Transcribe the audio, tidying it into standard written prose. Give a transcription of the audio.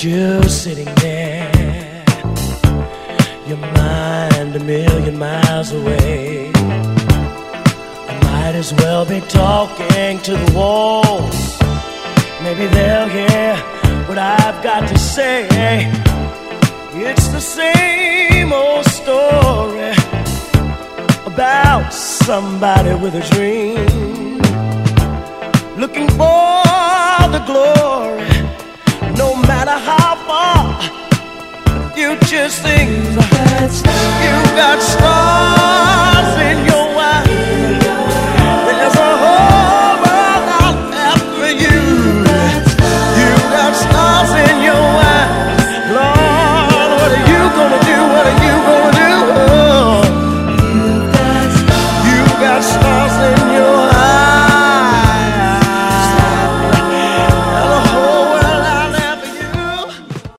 you sitting there, your mind a million miles away. I might as well be talking to the walls. Maybe they'll hear what I've got to say. It's the same old story about somebody with a dream, looking for the glory, no matter how far the future seems. You got stars in your eyes. There's a whole world out after you. You got stars in your eyes. Lord, what are you gonna do? What are you gonna do? Oh, you got stars in your eyes.